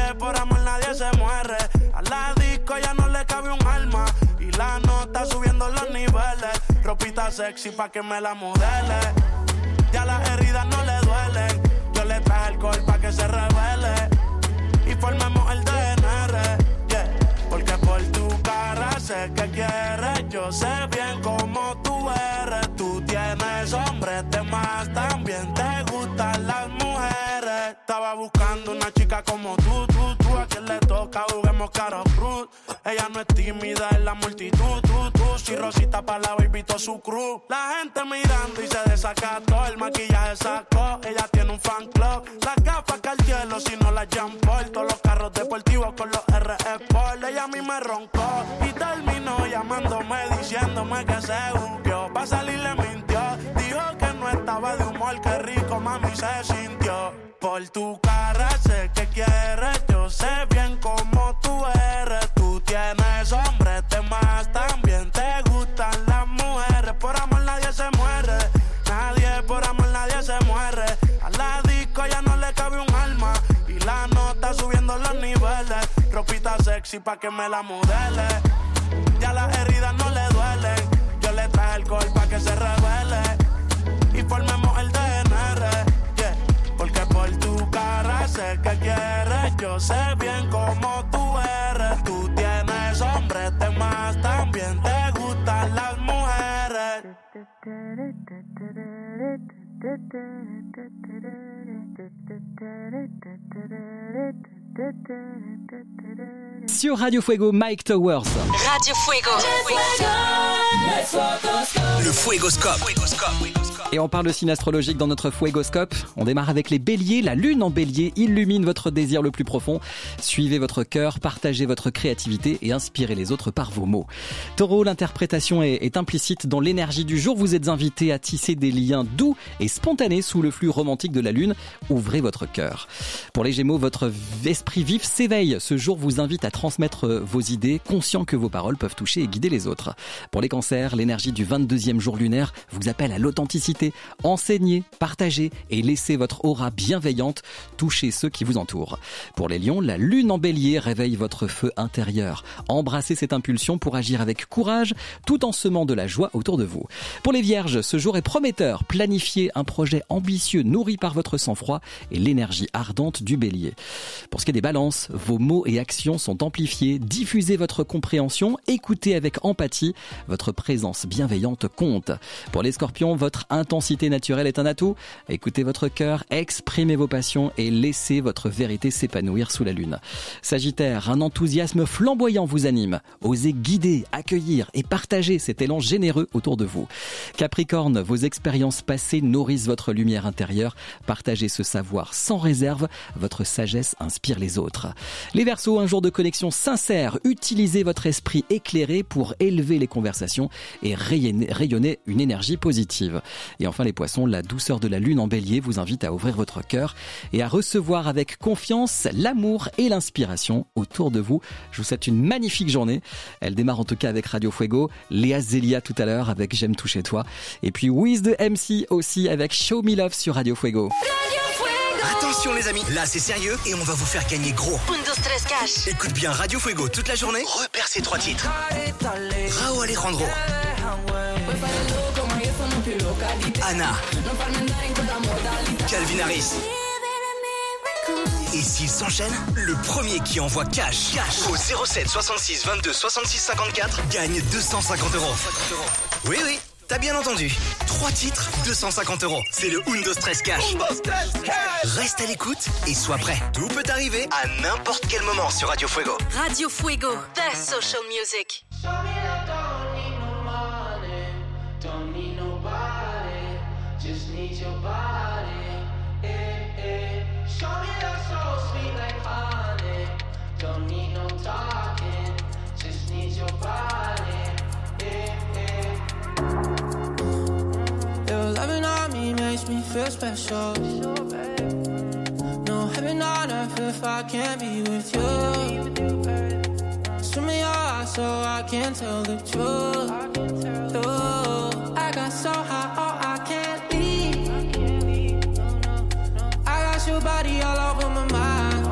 sexy pa' que me la modele. Ya las heridas no le duelen. Yo le traje alcohol pa' que se revele y formemos el D N R, yeah. Porque por tu cara sé que quieres. Yo sé bien cómo tú eres. Tú tienes hombres de más, también te gustan las mujeres. Estaba buscando una chica como tú, tú, tú. A quien le toca juguemos caro cruz. Ella no es tímida en la multitud, tú, tú. Si Rosita pa' la baby to su cruz. La gente mirando y se desacató. El maquillaje sacó, ella tiene un fan club. Las gafas Cartier, si no las Jean Paul. Todos los carros deportivos con los R Sport. Ella a mí me roncó y terminó llamándome, diciéndome que se buqueó. Pa' salir le mintió, dijo que no estaba de humor. Qué rico mami se sintió. Por tu cara sé que quieres. Yo sé bien cómo tú eres. Tú tienes hombres de más, también te gustan las mujeres. Por amor nadie se muere. Nadie, por amor nadie se muere. A la disco ya no le cabe un alma y la nota subiendo los niveles. Ropita sexy pa' que me la modele. Ya las heridas no le duelen. Yo le traje alcohol pa' que se revele y formemos el D N R, yeah. Porque por tu cara sé que quieres. Yo sé bien cómo tú eres. Tú tienes hombres de más, también te gustan las mujeres. Sur Radio Fuego, Mike Towers. Radio Fuego. Le Fuegoscope. Et on parle de signe astrologique dans notre Fuegoscope. On démarre avec les béliers. La lune en bélier illumine votre désir le plus profond. Suivez votre cœur, partagez votre créativité et inspirez les autres par vos mots. Taureau, l'interprétation est, est implicite dans l'énergie du jour. Vous êtes invité à tisser des liens doux et spontanés sous le flux romantique de la lune. Ouvrez votre cœur. Pour les gémeaux, votre esprit vif s'éveille. Ce jour vous invite à transmettre vos idées, conscient que vos paroles peuvent toucher et guider les autres. Pour les cancers, l'énergie du vingt-deuxième jour lunaire vous appelle à l'authenticité. Enseignez, partagez et laissez votre aura bienveillante toucher ceux qui vous entourent. Pour les lions, la lune en bélier réveille votre feu intérieur. Embrassez cette impulsion pour agir avec courage tout en semant de la joie autour de vous. Pour les vierges, ce jour est prometteur. Planifiez un projet ambitieux nourri par votre sang-froid et l'énergie ardente du bélier. Pour ce qui est des balances, vos mots et actions sont amplifiés. Diffusez votre compréhension, écoutez avec empathie. Votre présence bienveillante compte. Pour les scorpions, votre intensité naturelle est un atout. Écoutez votre cœur, exprimez vos passions et laissez votre vérité s'épanouir sous la lune. Sagittaire, un enthousiasme flamboyant vous anime. Osez guider, accueillir et partager cet élan généreux autour de vous. Capricorne, vos expériences passées nourrissent votre lumière intérieure. Partagez ce savoir sans réserve. Votre sagesse inspire les autres. Les Verseaux, un jour de connexion sincère. Utilisez votre esprit éclairé pour élever les conversations et rayonner, rayonner une énergie positive. Et enfin les Poissons, la douceur de la lune en bélier vous invite à ouvrir votre cœur et à recevoir avec confiance l'amour et l'inspiration autour de vous. Je vous souhaite une magnifique journée. Elle démarre en tout cas avec Radio Fuego, Léa Zelia tout à l'heure avec J'aime toucher toi. Et puis Wiz de M C aussi avec Show Me Love sur Radio Fuego. Attention les amis, là c'est sérieux et on va vous faire gagner gros. Un, deux, tres, cash. Écoute bien Radio Fuego toute la journée. Repère ces trois titres. Rao Alejandro, Anna, Calvin Harris. Et s'ils s'enchaînent, le premier qui envoie cash, cash au zéro sept soixante-six vingt-deux soixante-six cinquante-quatre gagne deux cent cinquante euros. Oui, oui, t'as bien entendu. Trois titres, deux cent cinquante euros. C'est le Un, deux, tres, cash. Reste à l'écoute et sois prêt. Tout peut arriver à n'importe quel moment sur Radio Fuego. Radio Fuego, the social music. Your loving on me makes me feel special. No heaven on earth if I can't be with you. Swim in your eyes so I can tell the truth. Ooh, I got so high, oh I can't leave. I got your body all over my mind.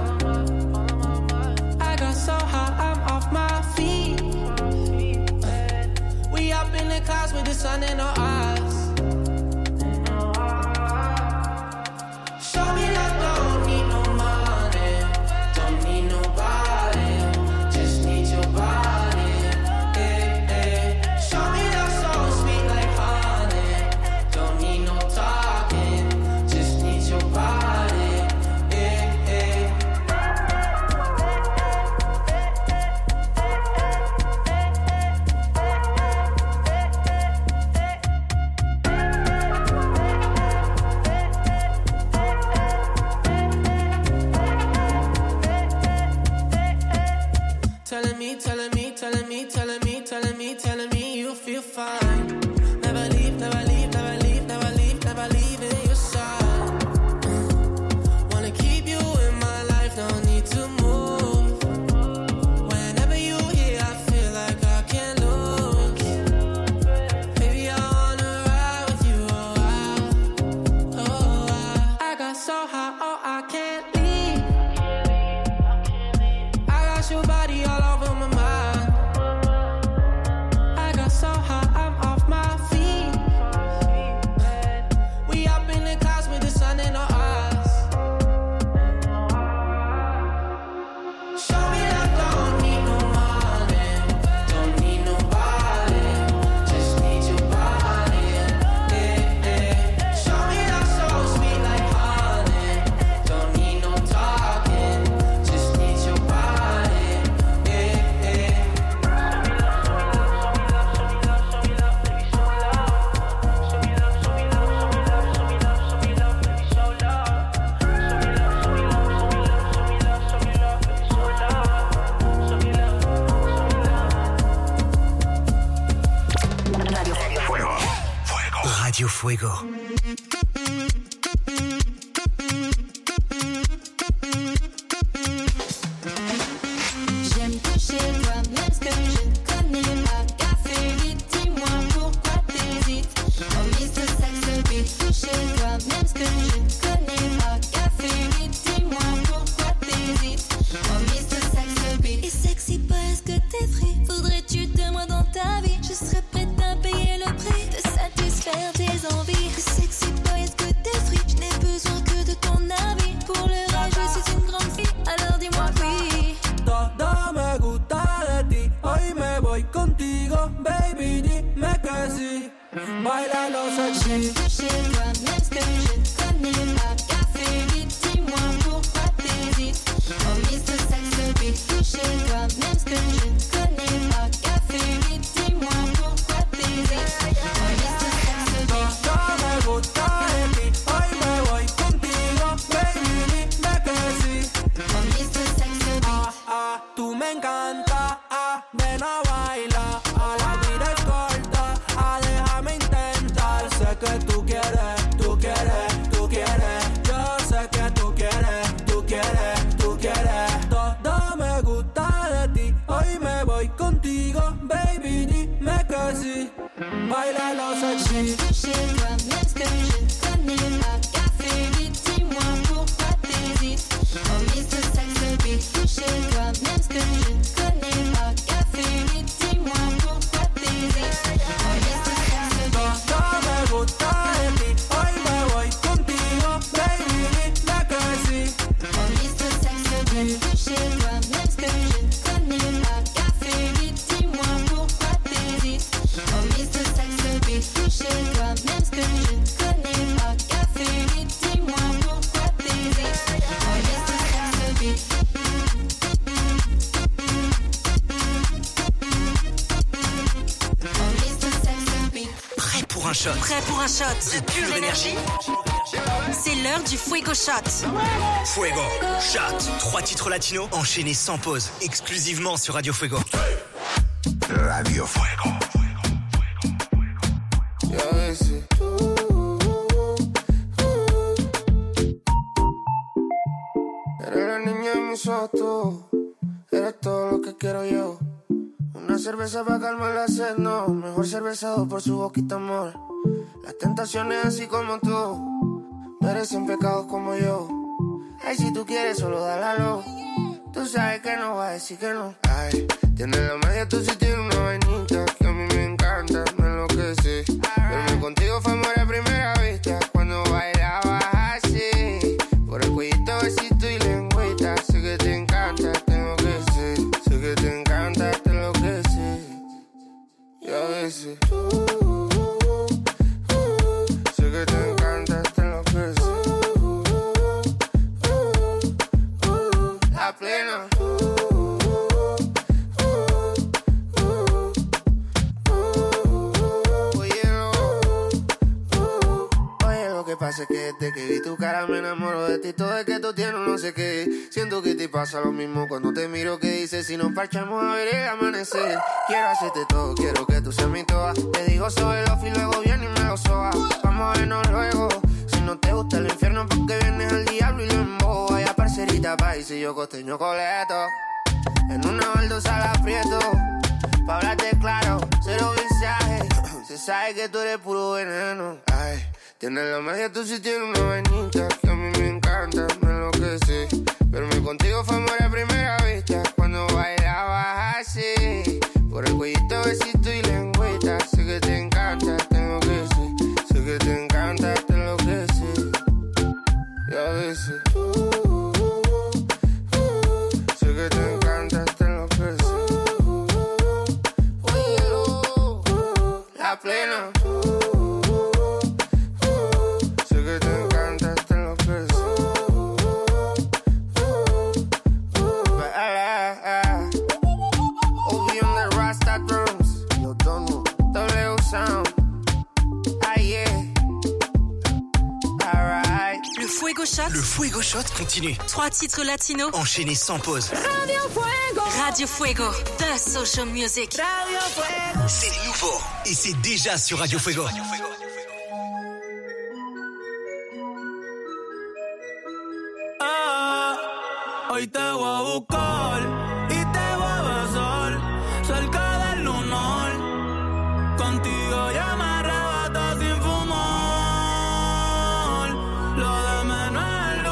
I got so high, I'm off my feet. We up in the clouds with the sun in her eyes. Show me love, don't need no money, don't need nobody, just need your body. Eh, eh. Show me love so sweet like honey, don't need no talking, just need your body. Eh, eh. Telling me, telling me, telling me, telling me, telling me, telling me you feel fine. Never leave, never leave, never leave, never leave, never leave in your side. Mm. Wanna keep you in my life, don't need to move. Whenever you here, I feel like I can't lose. Baby, I wanna ride with you, oh I, oh I. I got so high, oh I can't leave. I got your body all over my mind. I got so high, I'm off my feet. We up in the clouds with the sun in our eyes. Show me love, don't need no money, don't need nobody, just need your body. Eh, eh. Show me love so sweet like honey, don't need no talking, just need your body. Eh, eh. Radio Fuego. J'aime toucher toi, même ce que je ne connais pas. Café vite, dis-moi pourquoi t'hésites. Oh mister Sexy Beat, toucher toi, même ce que je ne connais pas. Café vite, dis-moi pourquoi t'hésites. Oh mister Sexy Beat. Et sexy pas, est-ce que t'es free? Faudrait-tu de moi dans ta vie? Je serais prête à payer le prix de satisfaire tes envies. Et sexy pas, est-ce que t'es free? Je n'ai besoin que de ton avis. Pour le rage, je suis une grande fille, alors dis-moi oui. Todo me gusta de ti, hoy me voy contigo, baby, dime que sí. Bailalo sexy. Toucher toi, même ce que je ne connais pas. Café vite, dis-moi pourquoi t'hésites. Oh mister Sexy Beat, toucher toi, même ce que je ne connais pas. Café vite, dis-moi pourquoi t'hésites. Oh mister Sexy Beat. Todo me gusta de ti, hoy me voy contigo, baby, dime que sí. Oh mister Sexy Beat. Ah, ah, tú me encanta, ah, ven a bailar, ah, la vida es corta, ah, déjame intentar, sé que tú quieres, tú quieres, tú quieres, yo sé que tú quieres, tú quieres, tú quieres, todo me gusta de ti, hoy me voy contigo, baby, dime que sí, bailalo sexy. Toucher toi, même ce que je ne connais pas. Café vite, dis-moi pourquoi t'hésites. Oh mister Sexy Beat, toucher toi, même ce que je ne connais pas. Café vite, dis-moi pourquoi t'hésites. Oh mister Sexy Beat. Todo me gusta de ti, hoy me voy contigo, baby, dime que sí. Oh mister Sexy Beat, toucher toi, même ce que je ne connais pas. Café vite, dis-moi pourquoi t'hésites. Oh mister Sexy Beat, toucher toi, même ce que je ne connais pas. Café vite, dis-moi pourquoi t'hésites. Oh mister Sexy Beat. Oh mister Sexy Beat. Prêt pour un shot. Prêt pour un shot de pure énergie? C'est l'heure du Fuego Shot. Fuego Shot. Trois titres latinos enchaînés sans pause, exclusivement sur Radio Fuego. Radio Fuego. Ya ves, eres la niña de mis ojos, eres todo lo que quiero yo. Una cerveza para calmar la sed, no. Mejor cervezado por su boquita, amor. Las tentaciones así como tú merecen pecados como yo. Ay, si tú quieres, solo dálalo. Tú sabes que no va a decir que no. Ay, tiene la magia, tú sí tienes una vainita que a mí me encanta, me enloquece. que sí. Verme contigo fue amor a primera vista. Cuando bailabas así, por el cuellito, besito y lengüita. Sé que te encanta, tengo que ser. Sé que te encanta, te lo que sé. Y a veces sé que te encanta, te lo que sé. La plena. Pasa que desde que vi tu cara me enamoro de ti. Todo es que tú tienes no sé qué. Siento que te pasa lo mismo cuando te miro. Que dices si nos parchamos a ver el amanecer. Quiero hacerte todo, quiero que tú seas mi toa. Te digo sobre los y luego viene y me lo soba. Vamos a vernos luego. Si no te gusta el infierno porque vienes al diablo y lo embobo. Vaya parcerita país y yo costeño coleto. En una baldosa la aprieto. Pa' hablarte claro, cero visaje. Se sabe que tú eres puro veneno. Ay. Tienes la magia, tú sí tienes una vainita que a mí me encanta, me enloquece. Verme contigo fue amor a primera vista. Cuando bailabas así, por el cuellito, besito y lengüita. Sé que te encanta, tengo que ser. Sé que te encanta, te lo que sé. Y a veces sé que te encanta, te lo que sé. Oye, la plena. Le Fuego Shot continue. Trois titres latinos enchaînés sans pause. Radio Fuego. Radio Fuego, the social music. Radio Fuego. C'est nouveau et c'est déjà sur Radio Fuego. Radio Fuego. Ah, hoy te voy a buscar y te voy a besar cerca del lunar. Contigo ya me arrebata sin fumar. Lo de menos es el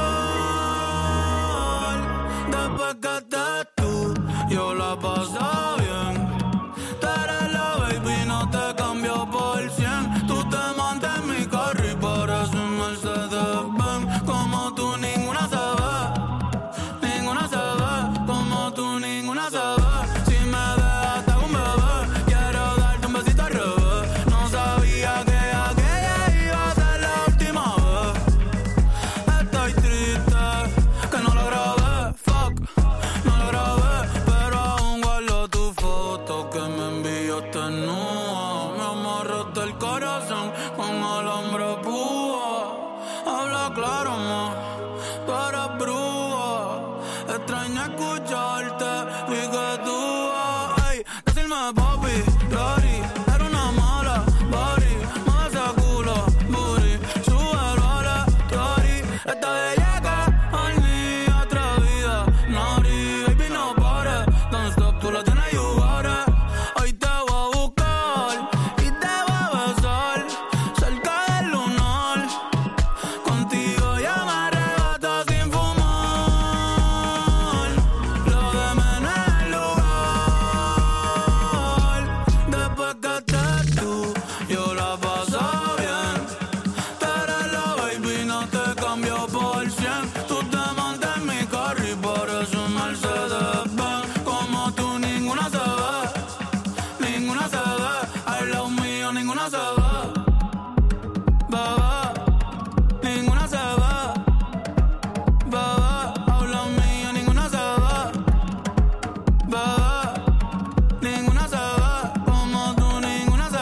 lugar. Después que estés tú, yo la paso bien. Tú eres la baby, no te cambio por cien. Tú te montas en mi carro y pareces un Mercedes-Benz. Como tú ninguna se ve, ninguna se ve. Como tú ninguna se ve. Si me dejas te hago un bebé. Quiero darte un besito al revés. No sabía que aquella iba a ser la última vez. Estoy triste que no lo grabé, fuck, no lo grabé. Pero aún guardo tu foto que me enviaste nua. Me amarraste el corazón con alambre púa. Habla claro, ma, tú eres bruja. Extraño escucharte y que tú, ay, decirme papi, Lori, era una mala, body, más ese culo, booty, súbelo a la story. Esta bellaca, ay, mi atrevida, naughty, baby, no pares, don't stop, tú la tienes, you got it. Hoy te voy a buscar y te voy a besar cerca del lunar. Contigo ya me arrebata sin fumar. Lo de menos es el lugar. Después que estés tú, yo la paso bien. Tú eres la baby, no te cambio por cien. Tú te montas en mi carro y pareces un Mercedes-Benz. Como tú ninguna se ve, ninguna se ve. Al lado mío ninguna se ve. Bebé, ninguna se ve. Bebé, habla mío, ninguna se ve. Bebé, ninguna se ve. Como tú ninguna se ve.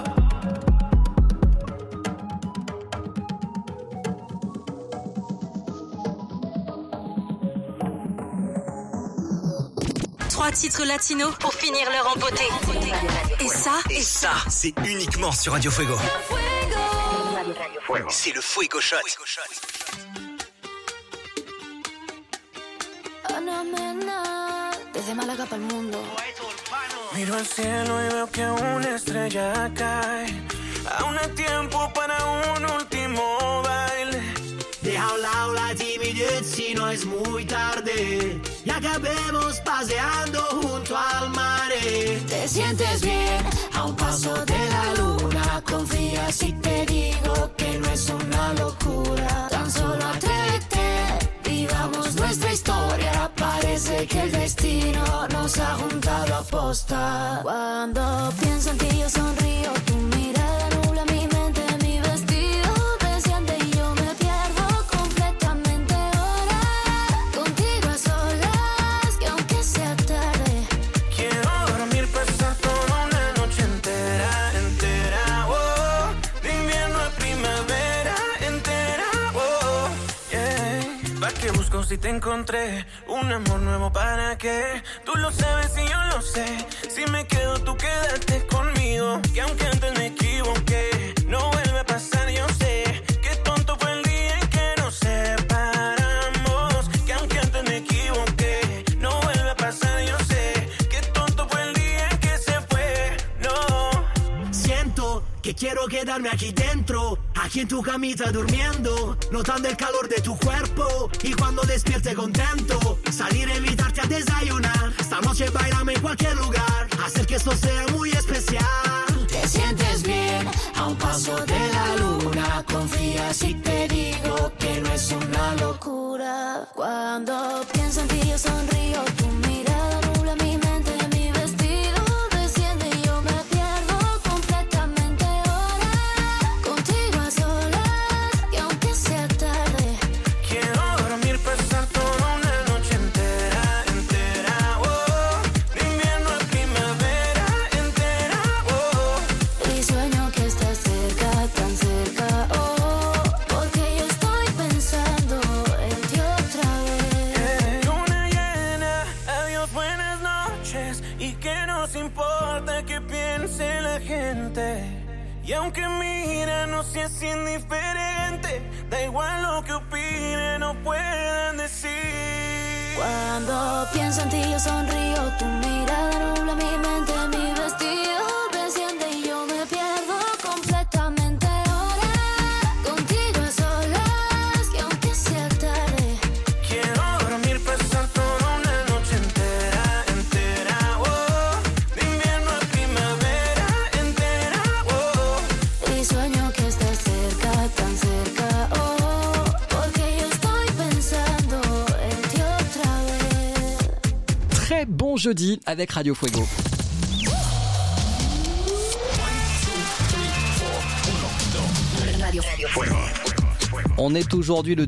Trois titres latinos pour finir leur en beauté. Et ça, Et ça, c'est uniquement sur Radio Fuego. C'est le Fuego Shot. Ana Mena, desde Málaga para el mundo. Miro al cielo y veo que una estrella cae. Aún hay tiempo para un último baile. Deja a un lado la timidez Juliet si no es muy tarde y acabemos paseando junto al mar. Te sientes bien a un paso de la luna. Confía si te digo que no es una locura. Tan solo atrévete, vivamos nuestra historia. Parece que el destino nos ha juntado a posta. Cuando pienso en ti yo sonrío, tu mirada nubla mi mente, mi vestido desciende y yo me pierdo completamente ahora. Contigo a solas, que aunque sea tarde, quiero dormir, pasar toda una noche entera, entera, oh. De invierno a primavera, entera, oh, yeah. ¿Pa' qué busco si te encontré? Un amor nuevo, ¿para qué? Tú lo sabes y yo lo sé. Si me quedo, tú quédate conmigo. Que aunque antes me equivoqué, no vuelve a pasar, yo sé. Qué tonto fue el día en que nos separamos. Que aunque antes me equivoqué, no vuelve a pasar, yo sé. Qué tonto fue el día en que se fue, no. Siento que quiero quedarme aquí dentro, aquí en tu camita durmiendo, notando el calor de tu cuerpo y cuando despierte contento, salir a invitarte a desayunar. Esta noche bailame en cualquier lugar, hacer que esto sea muy especial. te sientes bien a un paso de la luna. Confía si te digo que no es una locura. Cuando pienso en ti yo sonrío, tu mirada nubla mi mente, mi vestido desciende y yo me pierdo completamente ahora. Contigo a solas, y aunque sea tarde, quiero dormir, pasar toda una noche entera, entera, oh. De invierno a primavera, entera, oh. y sueño que estás cerca, tan cerca, oh. Porque yo estoy pensando en ti otra vez. Luna llena, adiós, buenas noches. Y que nos importa que piense la gente. Y aunque mira, no seas indiferente. Da igual lo que opinen o puedan decir. Cuando pienso en ti yo sonrío, tu mirada nubla mi mente, mi vestido desciende y yo me pierdo completamente ahora. Contigo a solas, que aunque sea tarde, quiero dormir, pasar toda una noche entera, entera, oh. De invierno a primavera, entera, oh. y sueño que estás cerca, tan cerca, oh. Porque yo estoy pensando en ti otra vez. Très bon jeudi avec Radio Fuego. Radio On est aujourd'hui le